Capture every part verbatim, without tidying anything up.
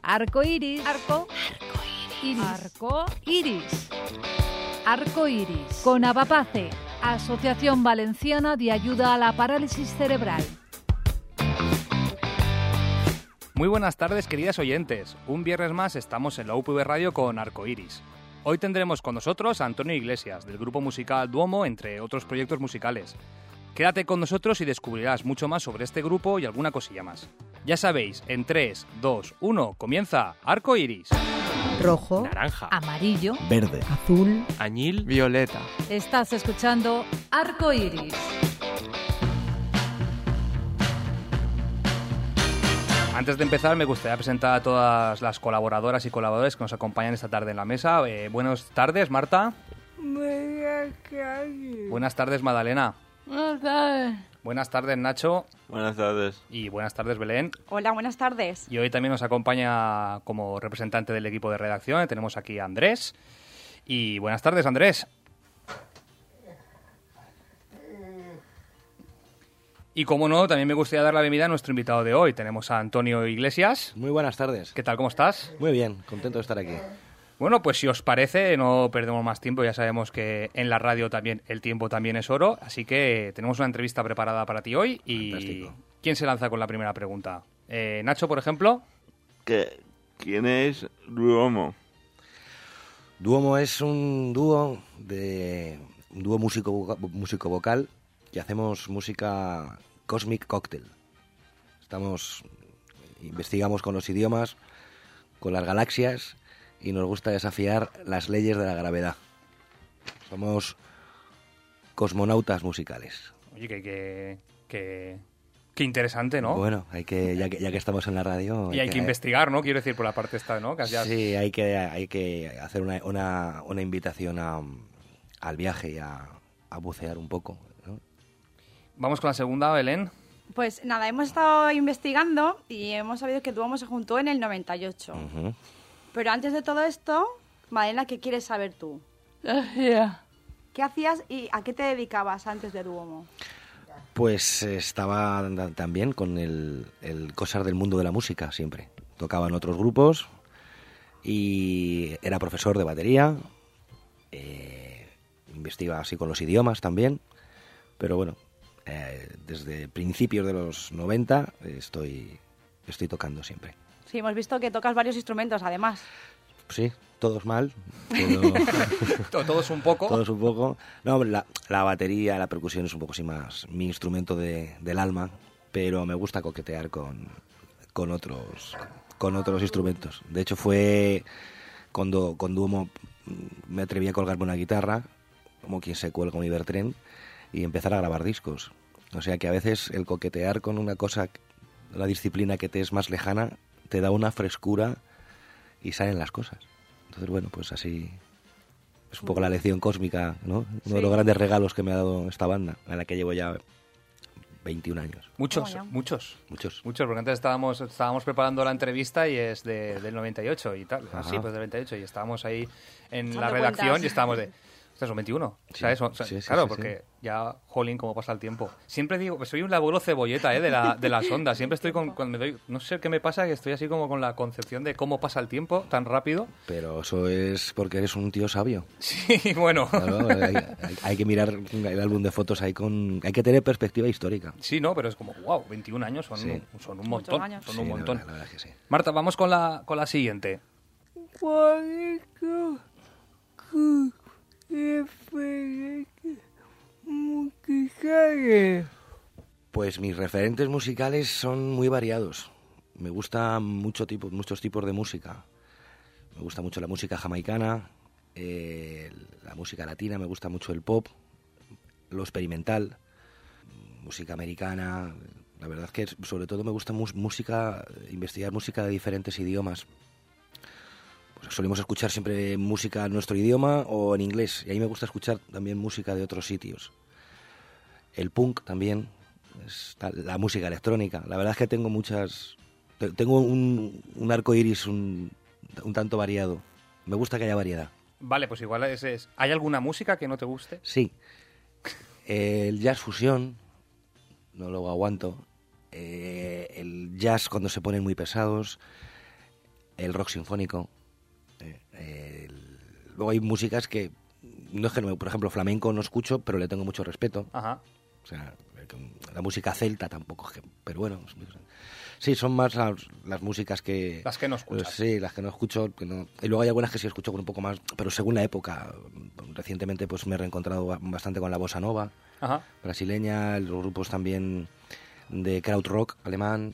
Arco iris. Arco. Iris. Arco. Iris. Arco iris. Con Avapace, Asociación Valenciana de Ayuda a la Parálisis Cerebral. Muy buenas tardes, queridas oyentes. Un viernes más estamos en la U P V Radio con Arco iris. Hoy tendremos con nosotros a Antonio Iglesias, del grupo musical Duomo, entre otros proyectos musicales. Quédate con nosotros y descubrirás mucho más sobre este grupo y alguna cosilla más. Ya sabéis, en tres, dos, uno, comienza Arco iris. Rojo, Naranja. amarillo, verde, azul. Añil. Violeta. Estás escuchando Arco iris. Antes de empezar, me gustaría presentar a todas las colaboradoras y colaboradores que nos acompañan esta tarde en la mesa. Eh, buenas tardes, Marta. Buenas tardes. Buenas tardes, Madalena. Buenas tardes. Buenas tardes, Nacho. Buenas tardes. Y buenas tardes, Belén. Hola, buenas tardes. Y hoy también nos acompaña como representante del equipo de redacción. Tenemos aquí a Andrés. Y buenas tardes, Andrés. Y como no, también me gustaría dar la bienvenida a nuestro invitado de hoy. Tenemos a Antonio Iglesias. Muy buenas tardes. ¿Qué tal? ¿Cómo estás? Muy bien, contento de estar aquí. Bueno, pues si os parece, no perdemos más tiempo. Ya sabemos que en la radio también el tiempo también es oro. Así que tenemos una entrevista preparada para ti hoy. Y Fantástico. ¿quién se lanza con la primera pregunta? Eh, Nacho, por ejemplo. ¿Qué? ¿Quién es Duomo? Duomo es un dúo de un dúo músico músico vocal y hacemos música Cosmic Cocktail. Estamos investigamos con los idiomas, con las galaxias y nos gusta desafiar las leyes de la gravedad. Somos cosmonautas musicales. Oye, que, que, que, que interesante, ¿no? Bueno, hay que ya que ya que estamos en la radio y hay que investigar, ¿no? Quiero decir, por la parte esta, ¿no? Que has- Sí, hay que, hay que hacer una, una, una invitación a, al viaje y a, a bucear un poco, ¿no? Vamos con la segunda, Belén. Pues nada, hemos estado investigando y hemos sabido que Duomo se juntó en el noventa y ocho. Ujú. Pero antes de todo esto, Madalena, ¿qué quieres saber tú? Gracias. ¿Qué hacías y a qué te dedicabas antes de Duomo? Pues eh, estaba también con el, el cosas del mundo de la música siempre. Tocaba en otros grupos y era profesor de batería, eh, investiga así con los idiomas también, pero bueno, eh, desde principios de los noventa estoy, estoy tocando siempre. Sí, hemos visto que tocas varios instrumentos, además. Sí, todos mal, pero Todos un poco. todos un poco. No, hombre, la, la batería, la percusión es un poco así más mi instrumento de, del alma, pero me gusta coquetear con, con otros con otros instrumentos. De hecho, fue cuando con Duomo me atreví a colgarme una guitarra, como quien se cuelga un Ibertren, y empezar a grabar discos. O sea que a veces el coquetear con una cosa, una disciplina que te es más lejana, te da una frescura y salen las cosas. Entonces, bueno, pues así es un poco la lección cósmica, ¿no? Uno Sí. de los grandes regalos que me ha dado esta banda, en la que llevo ya veintiún años. Muchos, Vaya. muchos. Muchos. Muchos, porque antes estábamos, estábamos preparando la entrevista y es de, del noventa y ocho y tal. Ajá. Sí, pues del noventa y ocho. Y estábamos ahí en Echando la redacción cuentas. y estábamos de... Ostras, son veintiuno. Sí, ¿Sabes? O sea, sí, sí, claro, sí, porque sí. ya, jolín, cómo pasa el tiempo. Siempre digo, pues soy un abuelo cebolleta, ¿eh? De, la, de las ondas. Siempre estoy con... Cuando me doy, no sé qué me pasa, que estoy así como con la concepción de cómo pasa el tiempo tan rápido. Pero eso es porque eres un tío sabio. Sí, bueno. Claro, hay, hay- hay que mirar el álbum de fotos ahí con... Hay que tener perspectiva histórica. Sí, no, pero es como, wow, veintiún años son, Sí. son un montón. años. Son Sí, un la montón. verdad- la verdad es que sí. Marta, vamos con la, con la siguiente. ¿Cuál es tu, tu referente musical? Pues mis referentes musicales son muy variados. Me gusta mucho tipo, muchos tipos de música. Me gusta mucho la música jamaicana, eh, la música latina, me gusta mucho el pop, lo experimental, música americana. La verdad es que sobre todo me gusta mus- música, investigar música de diferentes idiomas. Pues solemos escuchar siempre música en nuestro idioma o en inglés, y a mí me gusta escuchar también música de otros sitios. El punk también, es tal- la música electrónica. La verdad es que tengo muchas... te- Tengo un, un arco iris un, un tanto variado. Me gusta que haya variedad. Vale, pues igual es, es- ¿hay alguna música que no te guste? Sí. El jazz fusión, no lo aguanto. Eh, el jazz cuando se ponen muy pesados. el rock sinfónico. Eh, eh, el... Luego hay músicas que, no es que no, por ejemplo, flamenco no escucho, pero le tengo mucho respeto. Ajá. O sea, la música celta tampoco, pero bueno, sí, son más las, las músicas que... Las que no escuchas. Sí, las que no escucho. Que no, y luego hay algunas que sí escucho con un poco más, pero según la época. Recientemente pues me he reencontrado bastante con la bossa nova, Ajá. brasileña, los grupos también de krautrock alemán.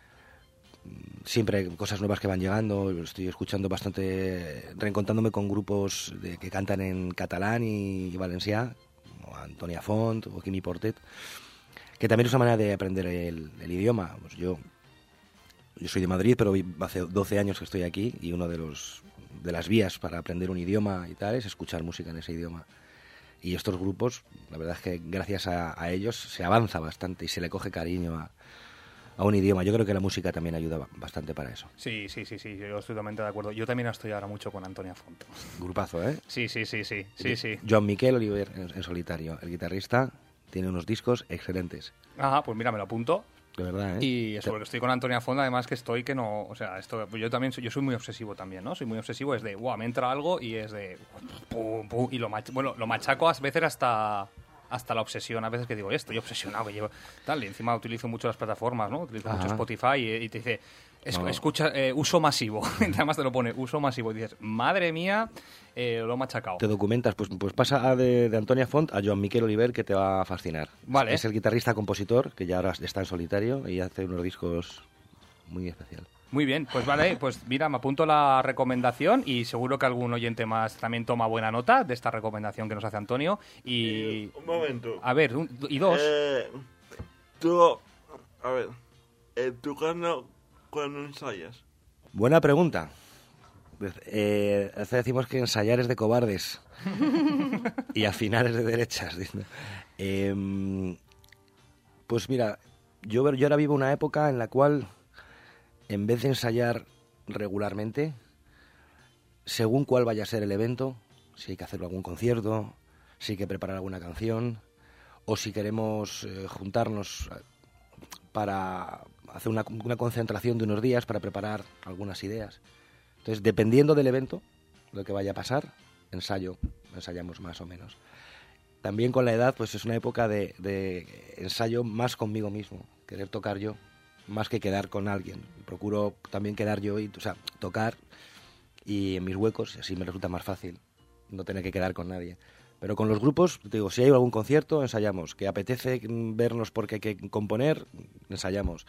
Siempre hay cosas nuevas que van llegando. Estoy escuchando bastante, reencontrándome con grupos de, que cantan en catalán y, y valencià, como Antonia Font o Quimi Portet, que también es una manera de aprender el, el idioma. Pues yo, yo soy de Madrid, pero hace doce años que estoy aquí y uno de los de las vías para aprender un idioma y tal es escuchar música en ese idioma. Y estos grupos, la verdad es que gracias a, a ellos se avanza bastante y se le coge cariño a, a un idioma. Yo creo que la música también ayuda bastante para eso. Sí, sí, sí, sí, yo estoy totalmente de acuerdo. Yo también estoy ahora mucho con Antonia Font. Grupazo, ¿eh? Sí, sí, sí, sí, sí, sí. Joan Miquel Oliver en, en solitario, el guitarrista, tiene unos discos excelentes. Ajá, pues mira, me lo apunto. De verdad, ¿eh? Y eso, porque estoy con Antonia Font, además que estoy que no, o sea, esto, yo también soy, yo soy muy obsesivo también, ¿no? Soy muy obsesivo, es de, wow, me entra algo y es de, pum, pum, y lo mach, bueno, lo machaco a veces hasta hasta la obsesión, a veces que digo, estoy obsesionado, que llevo tal, y encima utilizo mucho las plataformas, ¿no? Utilizo Ajá. mucho Spotify y, y te dice, es, No. escucha, eh, uso masivo, además te lo pone, uso masivo, y dices, madre mía, eh, lo he machacado. Te documentas, pues, pues pasa de, de Antonia Font a Joan Miquel Oliver, que te va a fascinar. Vale. Es el guitarrista-compositor, que ya ahora está en solitario y hace unos discos muy especiales. Muy bien, pues vale, pues mira, me apunto la recomendación y seguro que algún oyente más también toma buena nota de esta recomendación que nos hace Antonio. Y Eh, un momento. a ver, un- y dos. Eh, tú, a ver, eh, ¿tú cuando, cuando ensayas? Buena pregunta. Eh, a veces decimos que ensayar es de cobardes y afinar es de derechas. Eh, pues mira, yo, yo ahora vivo una época en la cual, en vez de ensayar regularmente, según cuál vaya a ser el evento, si hay que hacer algún concierto, si hay que preparar alguna canción, o si queremos eh, juntarnos para hacer una, una concentración de unos días para preparar algunas ideas. Entonces, dependiendo del evento, lo que vaya a pasar, ensayo, ensayamos más o menos. También con la edad, pues es una época de, de ensayo más conmigo mismo, querer tocar yo, más que quedar con alguien. Procuro también quedar yo, y, o sea, tocar y en mis huecos, y así me resulta más fácil no tener que quedar con nadie. Pero con los grupos, te digo, si hay algún concierto, ensayamos. Que apetece vernos porque hay que componer, ensayamos.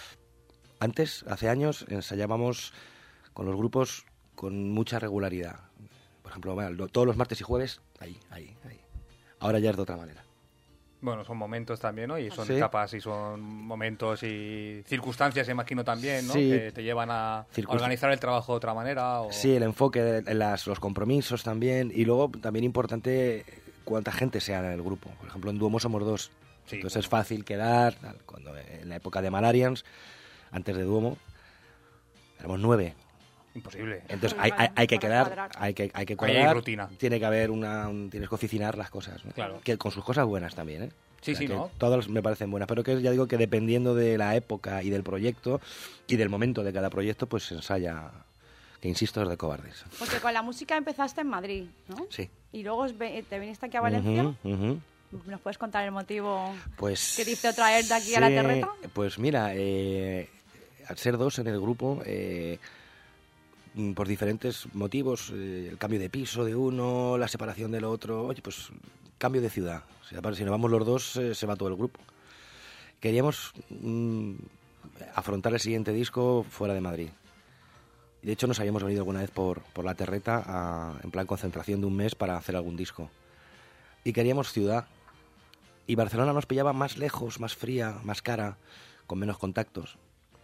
Antes, hace años, ensayábamos con los grupos con mucha regularidad. Por ejemplo, bueno, todos los martes y jueves, ahí, ahí, ahí. Ahora ya es de otra manera. Bueno, son momentos también, ¿no? Y son Sí. etapas y son momentos y circunstancias, imagino también, ¿no? Sí. Que te llevan a, a Circunst- organizar el trabajo de otra manera. O... Sí, el enfoque, en las, los compromisos también. Y luego también importante cuánta gente sea en el grupo. Por ejemplo, en Duomo somos dos. Sí, Entonces bueno. es fácil quedar. Tal. Cuando en la época de Malarians, antes de Duomo, éramos nueve. Imposible. Entonces Muy hay, hay, hay que para quedar, cuadrar. hay que, hay que Ahí cuadrar. hay rutina. Tiene que haber una, un- tienes que oficinar las cosas, ¿no? Claro. Que con sus cosas buenas también, ¿eh? Sí, sí, que ¿no? Todas me parecen buenas, pero que ya digo que dependiendo de la época y del proyecto y del momento de cada proyecto, pues se ensaya, que insisto, es de cobardes. Porque con la música empezaste en Madrid, ¿no? Sí. Y luego os ve- te viniste aquí a Valencia. Ujú, ujú. ¿Nos puedes contar el motivo Pues, que te hizo traerte aquí a la sí, terreta? Pues mira, eh, al ser dos en el grupo, eh, mm, por diferentes motivos, eh, el cambio de piso de uno, la separación del otro, oye, pues cambio de ciudad. O sea, para- si nos vamos los dos, eh, se va todo el grupo. Queríamos mm, afrontar el siguiente disco fuera de Madrid. Y de hecho nos habíamos venido alguna vez por, por la terreta a- en plan concentración de un mes para hacer algún disco. Y queríamos ciudad. Y Barcelona nos pillaba más lejos, más fría, más cara, con menos contactos.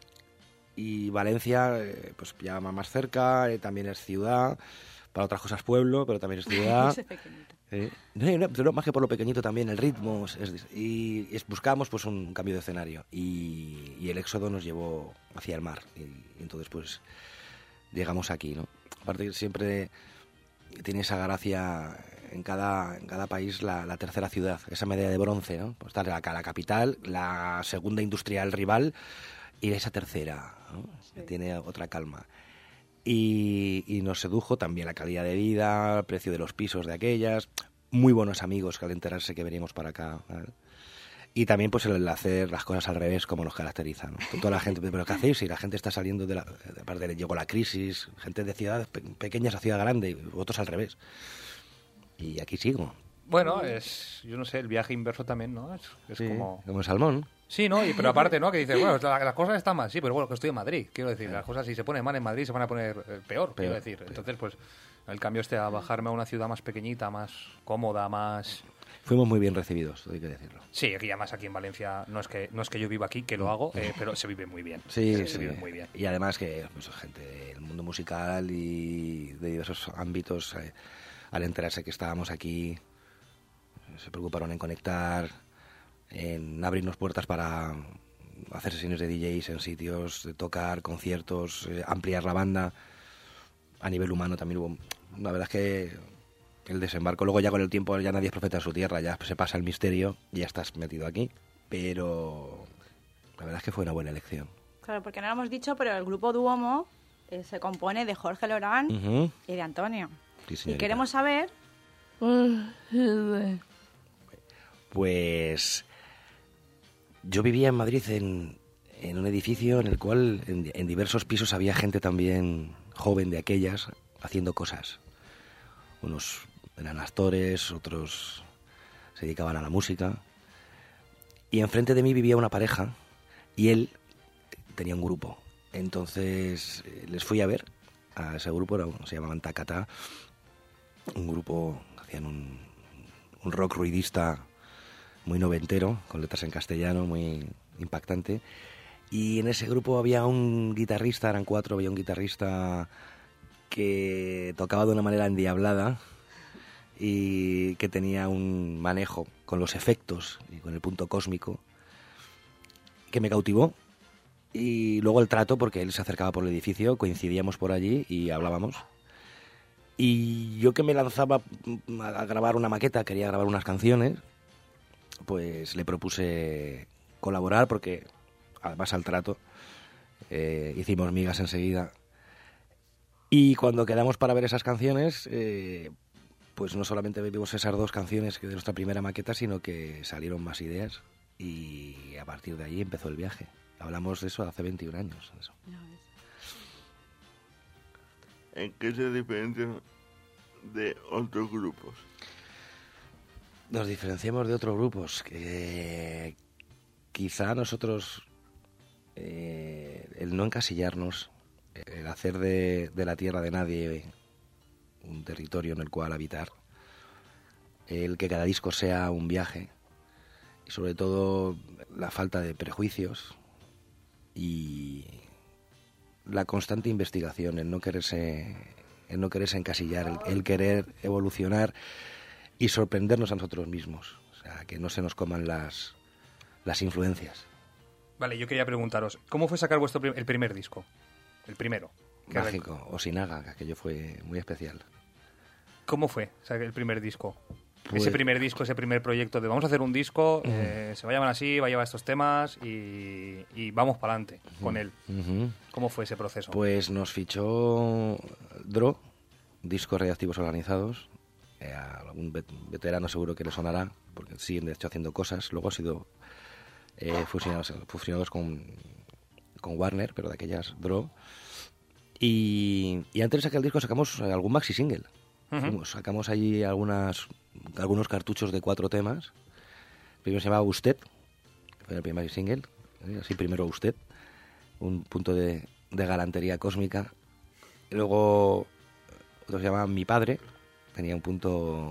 Y Valencia, eh, pues pillaba más cerca, eh, también es ciudad, para otras cosas pueblo, pero también es ciudad. Ese pequeñito. Eh, no, no, pero más que por lo pequeñito también, el ritmo. Es, es- y es- buscábamos pues un cambio de escenario. Y, y el éxodo nos llevó hacia el mar. Y, y entonces pues llegamos aquí, ¿no? Aparte que siempre tiene esa gracia en cada, en cada país la, la tercera ciudad, esa medalla de bronce, ¿no? Pues está la, la capital, la segunda industrial rival y esa tercera, ¿no? Que tiene otra calma. y, y nos sedujo también la calidad de vida, el precio de los pisos de aquellas, muy buenos amigos que al enterarse que veníamos para acá, ¿vale? Y también pues el hacer las cosas al revés como nos caracteriza, ¿no? Toda la gente, ¿pero qué hacéis? Si la gente está saliendo de la... Aparte de, llegó la crisis, gente de ciudades pe- pequeñas a ciudad grande, y otros al revés. Y aquí sigo. Bueno, es, yo no sé, el viaje inverso también, ¿no? Es, es Sí, como... como el salmón. Sí, ¿no? Y, pero aparte, ¿no? Que dices, bueno, la- las cosas están mal, sí, pero bueno, que estoy en Madrid. Quiero decir, las cosas si se ponen mal en Madrid se van a poner eh, peor, Peor, quiero decir. peor. Entonces, pues, el cambio este a bajarme a una ciudad más pequeñita, más cómoda, más... Fuimos muy bien recibidos, hay que decirlo. Sí, aquí además aquí en Valencia no es que no es que yo viva aquí, que lo hago, eh, pero se vive muy bien. Sí, se, sí. se vive muy bien. Y además que pues, gente del mundo musical y de diversos ámbitos, eh, al enterarse que estábamos aquí, se preocuparon en conectar, en abrirnos puertas para hacer sesiones de D Js en sitios, de tocar, conciertos, eh, ampliar la banda. A nivel humano también hubo... La verdad es que el desembarco, luego ya con el tiempo ya nadie es profeta de su tierra, ya se pasa el misterio y ya estás metido aquí. Pero la verdad es que fue una buena elección. Claro, porque no lo hemos dicho, pero el grupo Duomo eh, se compone de Jorge Lorán Ujú. y de Antonio. Sí, Y señorita. queremos saber... Pues yo vivía en Madrid en, en un edificio en el cual en, en diversos pisos había gente también joven de aquellas haciendo cosas. Unos eran actores, otros se dedicaban a la música. Y enfrente de mí vivía una pareja y él tenía un grupo. Entonces eh, les fui a ver a ese grupo, era- se llamaban Tacatá, un grupo que hacían un, un rock ruidista muy noventero, con letras en castellano, muy impactante. Y en ese grupo había un guitarrista, eran cuatro, había un guitarrista que tocaba de una manera endiablada y que tenía un manejo con los efectos y con el punto cósmico que me cautivó. Y luego el trato, porque él se acercaba por el edificio, coincidíamos por allí y hablábamos. Y yo que me lanzaba a grabar una maqueta, quería grabar unas canciones, pues le propuse colaborar porque, además al trato, eh, hicimos migas enseguida. Y cuando quedamos para ver esas canciones, eh, pues no solamente vimos esas dos canciones de nuestra primera maqueta, sino que salieron más ideas y a partir de ahí empezó el viaje. Hablamos de eso hace veintiún años. Eso. ¿En qué se diferencian de otros grupos? Nos diferenciamos de otros grupos que quizá nosotros, eh, el no encasillarnos, el hacer de, de la tierra de nadie un territorio en el cual habitar, el que cada disco sea un viaje y sobre todo la falta de prejuicios y la constante investigación, el no quererse, el no quererse encasillar, el, el querer evolucionar y sorprendernos a nosotros mismos, o sea, que no se nos coman las, las influencias. Vale, yo quería preguntaros, ¿cómo fue sacar vuestro prim- el primer disco? El primero. Que Mágico, Osinaga, que aquello fue muy especial. ¿Cómo fue sacar el primer disco? Pues- Ese primer disco, ese primer proyecto de vamos a hacer un disco, eh, se va a llamar así, va a llevar estos temas y, y vamos para adelante con él. Ujú. ¿Cómo fue ese proceso? Pues nos fichó Dro, Discos Reactivos Organizados, eh, a algún vet- veterano seguro que le sonará, porque siguen de hecho haciendo cosas. Luego han sido eh, fusionados, fusionados con, con Warner, pero de aquellas Dro. Y, y antes de sacar el disco sacamos eh, algún maxi single. Ujú. Fuimos, sacamos allí algunas, algunos cartuchos de cuatro temas. Primero se llamaba Usted, que fue el primer single. ¿eh? Así primero Usted, un punto de, de galantería cósmica. Y luego otro se llamaba Mi Padre, tenía un punto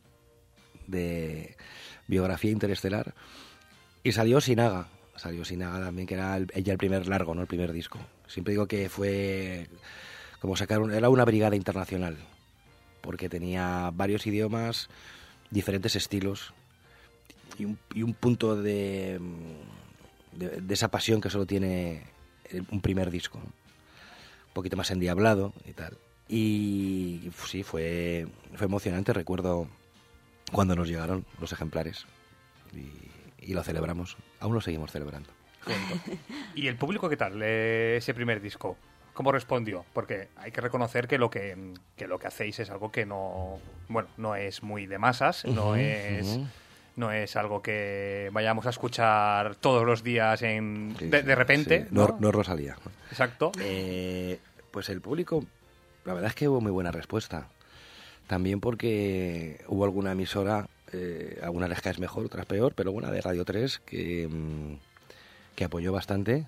de biografía interestelar. Y salió Sinaga, salió Sinaga también, que era el, ya el primer largo, no el primer disco. Siempre digo que fue como sacar un, era una brigada internacional, porque tenía varios idiomas, diferentes estilos y un, y un punto de, de, de esa pasión que solo tiene el- un primer disco, ¿no? Un poquito más endiablado y tal. Y uf, sí, fue, fue emocionante. Recuerdo cuando nos llegaron los ejemplares y, y lo celebramos. Aún lo seguimos celebrando. ¿Y el público qué tal? eh, ese primer disco. cómo respondió? Porque hay que reconocer que lo que, que lo que hacéis es algo que no, bueno, no es muy de masas, uh-huh, no es... Uh-huh. No es algo que vayamos a escuchar todos los días en sí, de, de repente. Sí. No, no, no Rosalía. Exacto. Eh, pues el público, la verdad es que hubo muy buena respuesta. También porque hubo alguna emisora, eh, alguna les caes mejor, otras peor, pero una de Radio tres que, que apoyó bastante.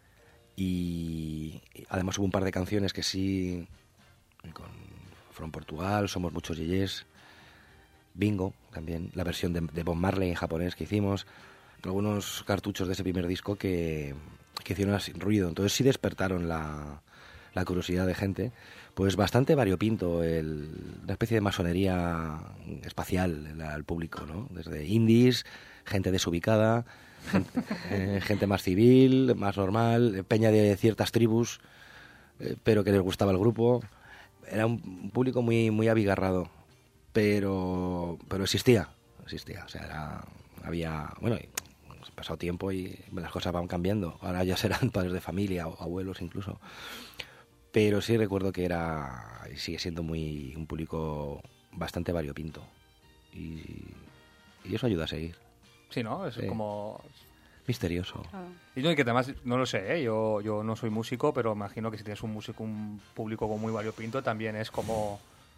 Y además hubo un par de canciones que sí, con From Portugal, Somos Muchos Yeyes, Bingo, también, la versión de, de Bob Marley en japonés que hicimos, algunos cartuchos de ese primer disco que, que hicieron así ruido, entonces sí despertaron la, la curiosidad de gente, pues bastante variopinto, el, una especie de masonería espacial al público, ¿no? Desde indies, gente desubicada, gente, eh, gente más civil, más normal, peña de ciertas tribus, eh, pero que les gustaba el grupo, era un público muy, muy abigarrado. Pero pero existía, existía, o sea, era, había, bueno, ha pasado tiempo y las cosas van cambiando, ahora ya serán padres de familia o abuelos incluso, pero sí recuerdo que era, y sigue siendo muy, un público bastante variopinto, y, y eso ayuda a seguir. Sí, ¿no? Es sí. como... misterioso. Claro. Y no, y que además, no lo sé, ¿eh? yo, yo no soy músico, pero imagino que si tienes un músico, un público muy variopinto, también es como...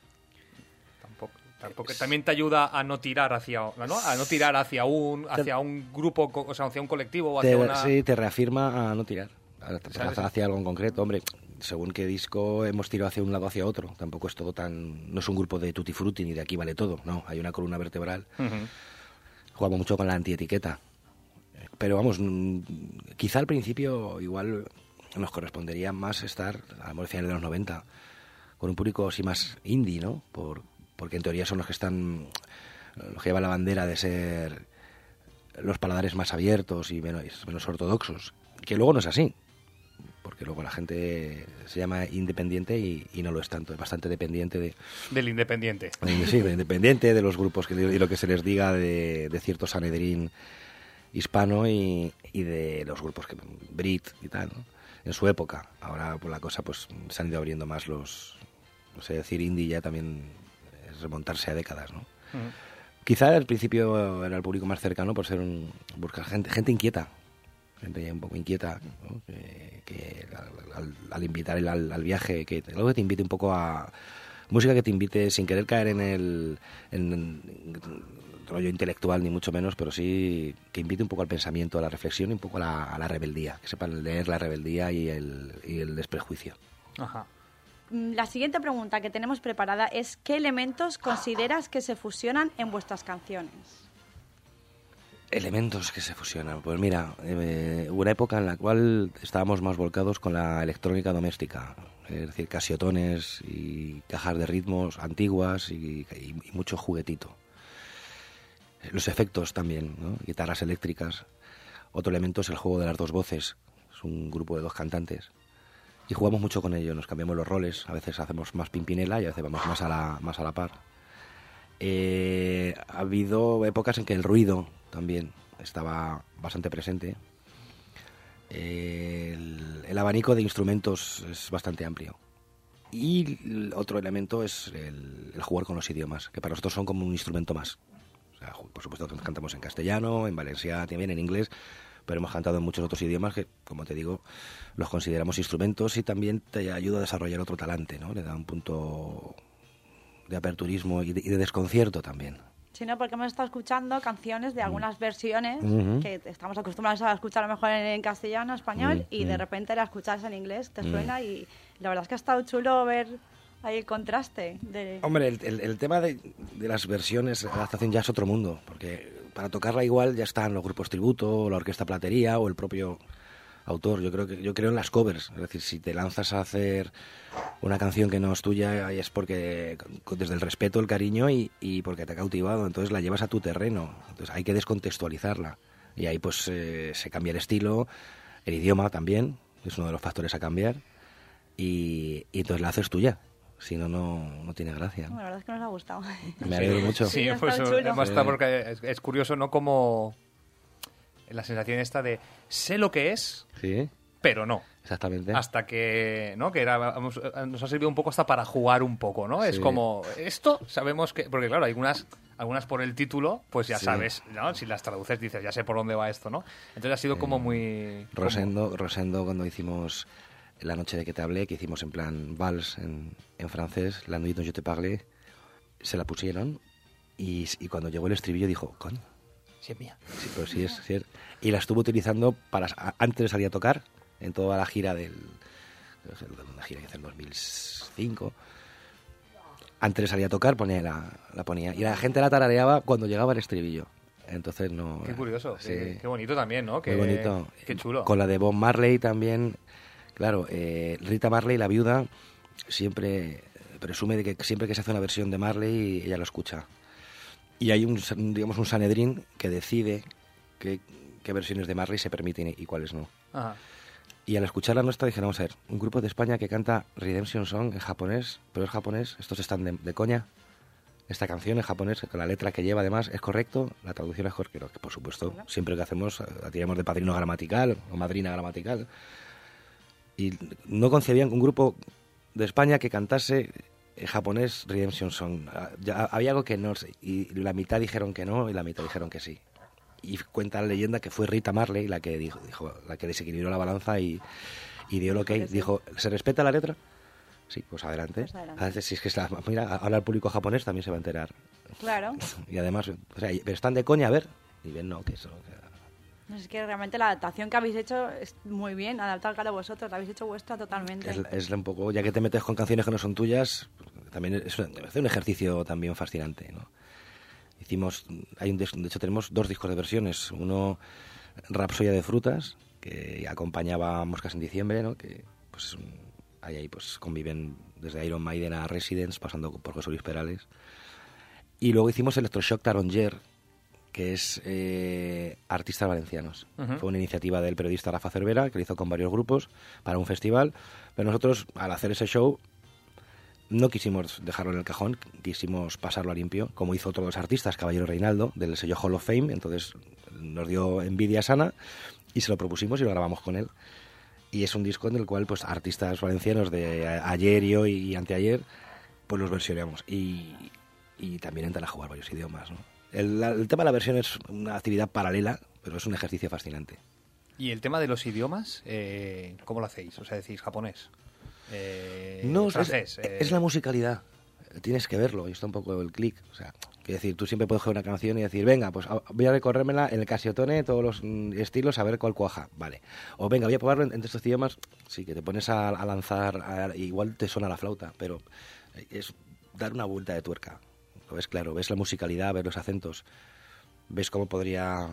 Porque también te ayuda a no tirar hacia, ¿no? A no tirar hacia un hacia un grupo, o sea, hacia un colectivo o hacia te, una... Sí, te reafirma a no tirar, hacia, hacia algo en concreto. Hombre, según qué disco hemos tirado hacia un lado o hacia otro. Tampoco es todo tan... No es un grupo de tutti frutti ni de aquí vale todo. No, hay una columna vertebral. Uh-huh. Jugamos mucho con la antietiqueta. Pero vamos, quizá al principio igual nos correspondería más estar, a lo mejor finales de los noventa, con un público así más indie, ¿no? Por... porque en teoría son los que están, los que llevan la bandera de ser los paladares más abiertos y menos, menos ortodoxos, que luego no es así, porque luego la gente se llama independiente y, y no lo es tanto, es bastante dependiente de... Del independiente. De, sí, independiente de los grupos que, y lo que se les diga de, de cierto Sanedrín hispano y, y de los grupos que Brit y tal, ¿no? En su época. Ahora por la cosa pues se han ido abriendo más los, no sé, decir indie ya también... remontarse a décadas, ¿no? Uh-huh. Quizá al principio era el público más cercano por ser un buscar gente gente inquieta, gente un poco inquieta, ¿no? que, que al, al, al invitar el, al, al viaje, que algo que te invite un poco a música que te invite sin querer caer en el en, en, en rollo intelectual ni mucho menos, pero sí que invite un poco al pensamiento, a la reflexión y un poco a la, a la rebeldía, que sepan leer la rebeldía y el, y el desprejuicio. Ajá. La siguiente pregunta que tenemos preparada es ¿qué elementos consideras que se fusionan en vuestras canciones? Elementos que se fusionan. Pues mira, eh, hubo una época en la cual estábamos más volcados con la electrónica doméstica, es decir, casiotones y cajas de ritmos antiguas y, y, y mucho juguetito. Los efectos también, ¿no? Guitarras eléctricas. Otro elemento es el juego de las dos voces, es un grupo de dos cantantes. Y jugamos mucho con ello, nos cambiamos los roles, a veces hacemos más Pimpinela y a veces vamos más a la, más a la par. Eh, ha habido épocas en que el ruido también estaba bastante presente. Eh, el, el abanico de instrumentos es bastante amplio. Y otro elemento es el, el jugar con los idiomas, que para nosotros son como un instrumento más. O sea, por supuesto que cantamos en castellano, en valenciano, también en inglés, pero hemos cantado en muchos otros idiomas que, como te digo, los consideramos instrumentos y también te ayuda a desarrollar otro talante, ¿no? Le da un punto de aperturismo y de, y de desconcierto también. Sí, no, porque hemos estado escuchando canciones de algunas versiones uh-huh. que estamos acostumbrados a escuchar a lo mejor en, en castellano, español, uh-huh. y de repente la escuchas en inglés, te suena uh-huh. y la verdad es que ha estado chulo ver ahí el contraste. De... Hombre, el, el, el tema de, de las versiones, la adaptación ya es otro mundo, porque para tocarla igual ya están los grupos tributo, la orquesta platería o el propio autor. Yo creo que yo creo en las covers, es decir, si te lanzas a hacer una canción que no es tuya es porque desde el respeto, el cariño y, y porque te ha cautivado, entonces la llevas a tu terreno, entonces hay que descontextualizarla y ahí pues eh, se cambia el estilo, el idioma también es uno de los factores a cambiar y, y entonces la haces tuya. Si no, no, no tiene gracia, ¿no? La verdad es que nos ha gustado. Me alegro mucho. Sí, pues además está porque es, es curioso, ¿no? Como la sensación esta de sé lo que es, sí, pero no. Exactamente. Hasta que, ¿no? Que era, vamos, nos ha servido un poco hasta para jugar un poco, ¿no? Sí. Es como, esto sabemos que... Porque claro, algunas, algunas por el título, pues ya Sí. sabes, ¿no? Si las traduces dices, ya sé por dónde va esto, ¿no? Entonces ha sido como muy... como- Rosendo, Rosendo, cuando hicimos La noche de que te hablé, que hicimos en plan vals en, en francés, La nuit dont je te parlé, se la pusieron y, y cuando llegó el estribillo dijo, coño, Sí, es mía. sí, pero sí es, sí es. Y la estuvo utilizando para a- antes de salir a tocar, en toda la gira del... no sé, una gira que hizo en dos mil cinco. Antes de salir a tocar ponía la, la ponía. Y la gente la tarareaba cuando llegaba el estribillo. Entonces no... Qué curioso, sí. qué, qué bonito también, ¿no? Qué, Muy bonito. Qué chulo. Con la de Bob Marley también, claro, eh, Rita Marley, la viuda, siempre presume de que siempre que se hace una versión de Marley, ella lo escucha. Y hay un, digamos, un Sanedrín que decide qué, qué versiones de Marley se permiten y cuáles no. Ajá. Y al escuchar la nuestra dije, vamos a ver, un grupo de España que canta Redemption Song en japonés, pero es japonés, estos están de, de coña. Esta canción en japonés, con la letra que lleva además, ¿es correcto? La traducción es correcta, que por supuesto, siempre que hacemos, la tiramos de padrino gramatical o madrina gramatical. Y no concebían un grupo de España que cantase en japonés Redemption Song. Ya había algo que no, y la mitad dijeron que no y la mitad dijeron que sí. Y cuenta la leyenda que fue Rita Marley la que dijo, dijo la que desequilibró la balanza y, y dio lo que Sí, sí. dijo, ¿se respeta la letra? Sí, pues adelante. Pues adelante. Adelante, si es que está- mira, ahora el público japonés también se va a enterar. Claro. Y además, o sea, pero están de coña, a ver. Y ven, no, que eso. que- Es que realmente la adaptación que habéis hecho es muy bien, adaptada a vosotros, la habéis hecho vuestra totalmente. Es, es un poco, ya que te metes con canciones que no son tuyas, también es, un- es un ejercicio también fascinante, ¿no? Hicimos, hay un, dis- de hecho tenemos dos discos de versiones, uno Rapsodia de frutas, que acompañaba a Moscas en diciembre, ¿no? Que pues es un- ahí, ahí pues conviven desde Iron Maiden a Residents, pasando por José Luis Perales. Y luego hicimos Electroshock Taronger, que es eh, artistas valencianos. Ujú. Fue una iniciativa del periodista Rafa Cervera, que lo hizo con varios grupos para un festival. Pero nosotros, al hacer ese show, no quisimos dejarlo en el cajón, quisimos pasarlo a limpio, como hizo otros los artistas, Caballero Reinaldo, del sello Hall of Fame. Entonces nos dio envidia sana y se lo propusimos y lo grabamos con él. Y es un disco en el cual pues artistas valencianos de a- ayer y hoy y anteayer, pues los versionamos. Y, y también entran a jugar varios idiomas, ¿no? El, la- el tema de la versión es una actividad paralela, pero es un ejercicio fascinante. Y el tema de los idiomas, eh, ¿cómo lo hacéis? O sea, decís japonés, eh, No, es- francés. es, eh, es la musicalidad. Tienes que verlo, y está un poco el clic. O sea, quiero decir, tú siempre puedes coger una canción y decir, venga, pues a- voy a recorrérmela en el Casiotone, todos los mm, estilos, a ver cuál cuaja. Vale. O venga, voy a probarlo en- entre estos idiomas. Sí, que te pones a, a lanzar, a- igual te suena la flauta, pero es dar una vuelta de tuerca. Lo ves claro, ves la musicalidad, ves los acentos, ves cómo podría...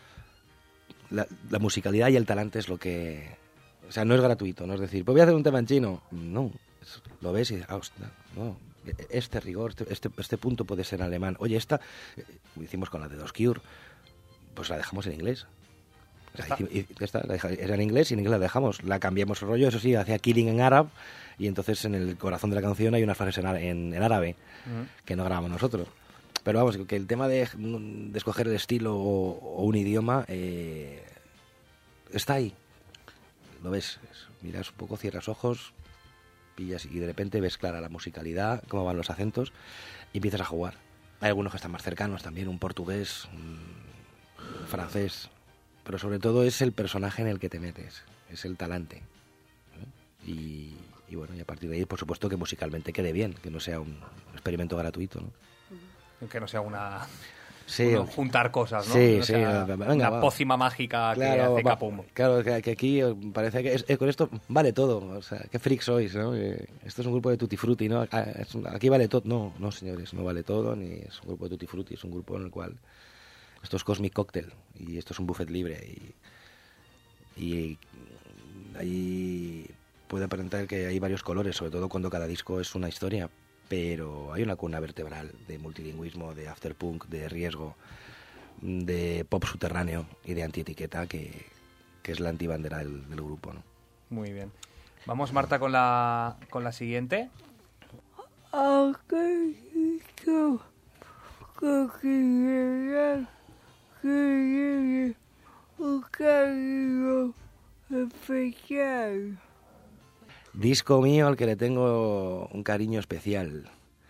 La, la musicalidad y el talante es lo que... O sea, no es gratuito, no es decir, pues voy a hacer un tema en chino. No, es- lo ves y dices, ah, hostia, no, este rigor, este, este, este punto puede ser en alemán. Oye, esta, eh, lo hicimos con la de Dos Cure, pues la dejamos en inglés. O sea, Está. hici- y- ya está, la deja- era en inglés y en inglés la dejamos. La cambiamos el rollo, eso sí, hacía Killing en árabe y entonces en el corazón de la canción hay unas frases en, á- en, en árabe Ujú. que no grabamos nosotros. Pero vamos, que el tema de, de escoger el estilo o, o un idioma eh, está ahí. Lo ves, es- miras un poco, cierras ojos, pillas y de repente ves clara la musicalidad, cómo van los acentos y empiezas a jugar. Hay algunos que están más cercanos también, un portugués, un francés, pero sobre todo es el personaje en el que te metes, es el talante. ¿eh? Y, y bueno, y a partir de ahí, por supuesto, que musicalmente quede bien, que no sea un experimento gratuito, ¿no? Que no sea una... Sí, uno juntar cosas, ¿no? Sí, No sí, sea venga, una va. pócima mágica que claro, hace va- capum. claro que, que aquí eh, parece que es- eh, con esto vale todo. O sea, qué freak sois, ¿no? Que esto es un grupo de tutti frutti, ¿no? Ah, es un- Aquí vale todo. No, no, señores, no vale todo, ni es un grupo de tutti frutti, es un grupo en el cual esto es Cosmic Cocktail y esto es un buffet libre y, y ahí puede aparentar que hay varios colores, sobre todo cuando cada disco es una historia, pero hay una columna vertebral de multilingüismo, de afterpunk, de riesgo, de pop subterráneo y de antietiqueta que, que es la antibandera del, del grupo, ¿no? Muy bien. Vamos, Marta, con la, con la siguiente. Aquello que quería un cariño especial. Disco mío al que le tengo un cariño especial.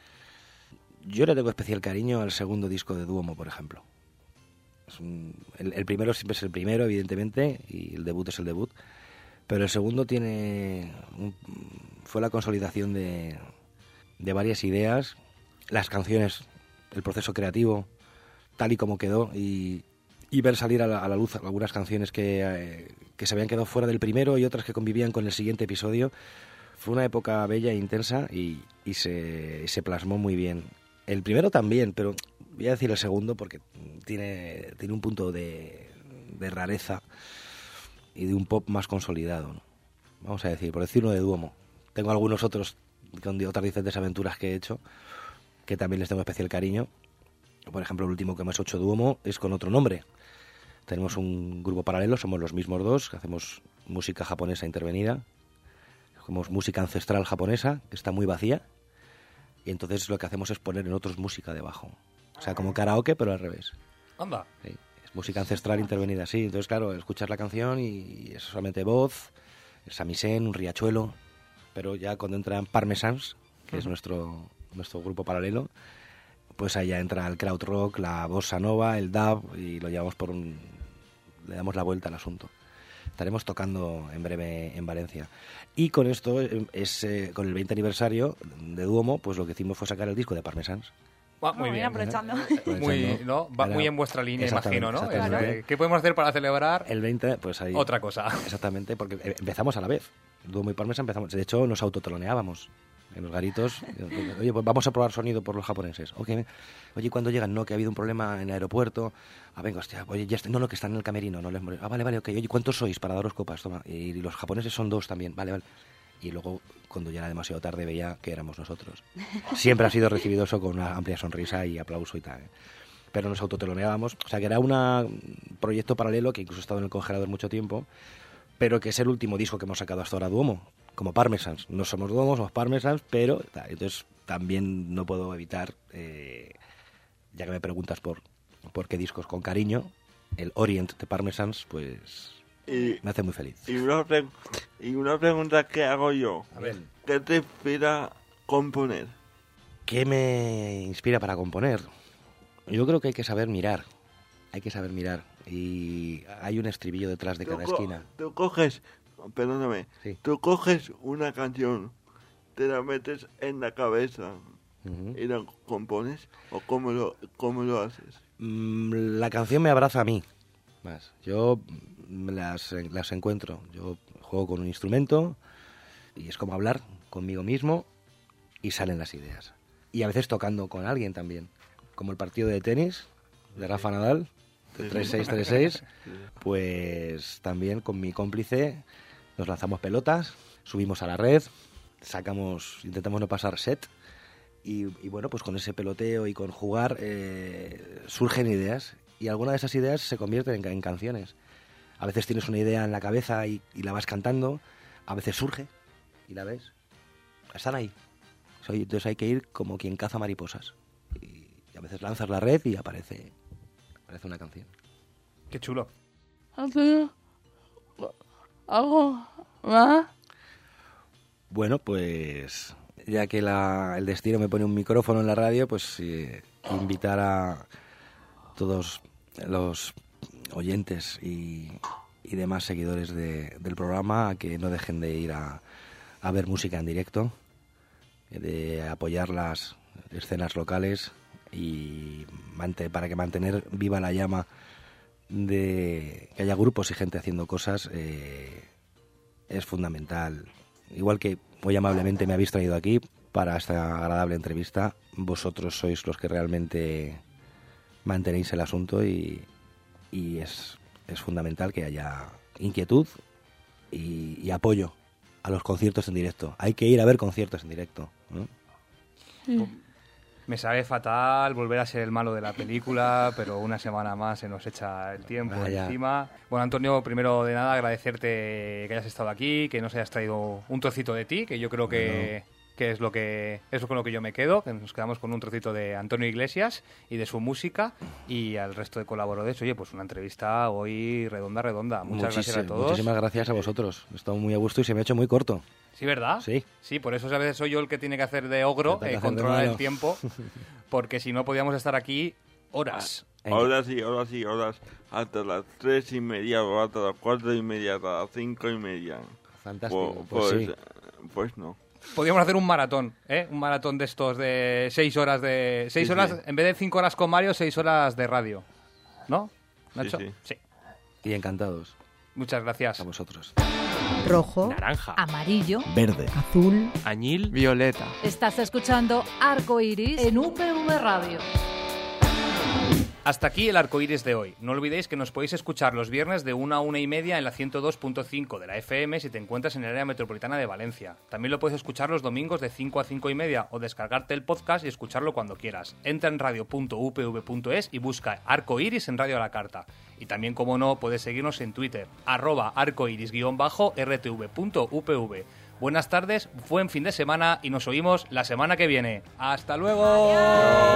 Yo le tengo especial cariño al segundo disco de Duomo, por ejemplo. Es un, el, el primero siempre es el primero, evidentemente, y el debut es el debut. Pero el segundo tiene un, fue la consolidación de, de varias ideas, las canciones, el proceso creativo, tal y como quedó, y, y ver salir a la, a la luz algunas canciones que, eh, que se habían quedado fuera del primero y otras que convivían con el siguiente episodio. Fue una época bella e intensa y, y se, se plasmó muy bien. El primero también, pero voy a decir el segundo porque tiene, tiene un punto de, de rareza y de un pop más consolidado, ¿no? Vamos a decir, por decir uno de Duomo. Tengo algunos otros con otras diferentes aventuras que he hecho que también les tengo especial cariño. Por ejemplo, el último que hemos hecho Duomo es con otro nombre. Tenemos un grupo paralelo, somos los mismos dos, que hacemos música japonesa intervenida. Hacemos música ancestral japonesa, que está muy vacía. Y entonces lo que hacemos es poner en otros música debajo. O sea, como karaoke, pero al revés. Anda. Sí, es música ancestral intervenida, sí. Entonces, claro, escuchas la canción y es solamente voz, el samisen, un riachuelo. Pero ya cuando entran parmesans, que es nuestro, nuestro grupo paralelo, pues ahí ya entra el krautrock, la bossa nova, el dub, y lo llevamos por un... le damos la vuelta al asunto. Estaremos tocando en breve en Valencia. Y con esto, es eh, con el veinte aniversario de Duomo, pues lo que hicimos fue sacar el disco de Parmesans. Ah, muy Muy bien. aprovechando. Muy, ¿no? Va Era- muy en vuestra línea, Exactamente, imagino, ¿no? exactamente. Eh, ¿Qué podemos hacer para celebrar El veinte, pues ahí... otra cosa? Exactamente, porque eh, empezamos a la vez. Duomo y Parmesan empezamos. De hecho, nos autoteloneábamos en los garitos. Oye, pues vamos a probar sonido por los japoneses. Okay. Oye, ¿cuándo llegan? No, que ha habido un problema en el aeropuerto. Ah, venga, hostia, oye, ya está. No, no, que están en el camerino. No les mole- Ah, vale, vale, ok. Oye, ¿cuántos sois para daros copas? Toma. Y los japoneses son dos también. Vale, vale. Y luego, cuando ya era demasiado tarde, veía que éramos nosotros. Siempre ha sido recibido eso con una amplia sonrisa y aplauso y tal. ¿eh? Pero nos autoteloneábamos. O sea, que era un proyecto paralelo que incluso ha estado en el congelador mucho tiempo, pero que es el último disco que hemos sacado hasta ahora Duomo, como Parmesans. No somos Duomo, somos Parmesans, pero tal. Entonces también no puedo evitar, eh, ya que me preguntas por, por qué discos con cariño, el Orient de Parmesans, pues Y, me hace muy feliz. y, una pre- y una pregunta que hago yo. A ver. ¿Qué te inspira componer? ¿Qué me inspira para componer? Yo creo que hay que saber mirar, hay que saber mirar. Y hay un estribillo detrás de Tú cada co- esquina. Tú coges, perdóname, Sí. tú coges una canción, te la metes en la cabeza Ujú. y la compones, o cómo lo, cómo lo haces. Mm, La canción me abraza a mí. Más. Yo mm, las, las encuentro. Yo juego con un instrumento y es como hablar conmigo mismo y salen las ideas. Y a veces tocando con alguien también. Como el partido de tenis de Rafa Nadal, de tres seis tres seis, pues también con mi cómplice nos lanzamos pelotas, subimos a la red, sacamos, intentamos no pasar set. Y, y bueno, pues con ese peloteo y con jugar eh, surgen ideas y algunas de esas ideas se convierten en, en canciones. A veces tienes una idea en la cabeza y, y la vas cantando, a veces surge y la ves. Están ahí. Soy- Entonces hay que ir como quien caza mariposas. Y, y a veces lanzas la red y aparece, aparece una canción. Qué chulo. ¿Hace algo más? Bueno, pues ya que la- el destino me pone un micrófono en la radio, pues eh, invitar a todos los oyentes y, y demás seguidores de- del programa a que no dejen de ir a, a ver música en directo, de apoyar las escenas locales y mante- para que mantener viva la llama de que haya grupos y gente haciendo cosas eh, es fundamental. Igual que muy amablemente me habéis traído aquí para esta agradable entrevista, vosotros sois los que realmente mantenéis el asunto y, y es, es fundamental que haya inquietud y, y apoyo a los conciertos en directo. Hay que ir a ver conciertos en directo, ¿no? Me sabe fatal volver a ser el malo de la película, pero una semana más se nos echa el tiempo Vaya. encima. Bueno, Antonio, primero de nada agradecerte que hayas estado aquí, que nos hayas traído un trocito de ti, que yo creo que que es lo que es con lo que yo me quedo, que nos quedamos con un trocito de Antonio Iglesias y de su música, y al resto de colaboradores, oye, pues una entrevista hoy redonda, redonda. Muchas Muchísimo, gracias a todos. Muchísimas gracias a vosotros. He estado muy a gusto y se me ha hecho muy corto. Sí, ¿verdad? Sí. Sí, por eso a veces soy yo el que tiene que hacer de ogro, Te toca eh, hacer de controlar malo. el tiempo, porque si no podíamos estar aquí horas. Venga. Ahora sí, ahora sí, horas hasta las tres y media, o hasta las cuatro y media, hasta las cinco y media. Fantástico. Pues, Pues, sí. pues no. Podríamos hacer un maratón, ¿eh? Un maratón de estos de seis horas de... Seis Sí, horas, sí. en vez de cinco horas con Mario, seis horas de radio. ¿No, Nacho? sí. Sí. Y encantados. Muchas gracias. A vosotros. Rojo, Naranja. amarillo, Verde. azul. Añil. Violeta. Estás escuchando Arco Iris en U P V Radio. Hasta aquí el Arco Iris de hoy. No olvidéis que nos podéis escuchar los viernes de una a una y media en la ciento dos punto cinco de la F M si te encuentras en el área metropolitana de Valencia. También lo puedes escuchar los domingos de cinco a cinco y media o descargarte el podcast y escucharlo cuando quieras. Entra en radio punto u p v punto es y busca Arco Iris en Radio a la Carta. Y también, como no, puedes seguirnos en Twitter, arroba arcoiris-r t v punto u p v. Buenas tardes, buen fin de semana y nos oímos la semana que viene. ¡Hasta luego! Adiós.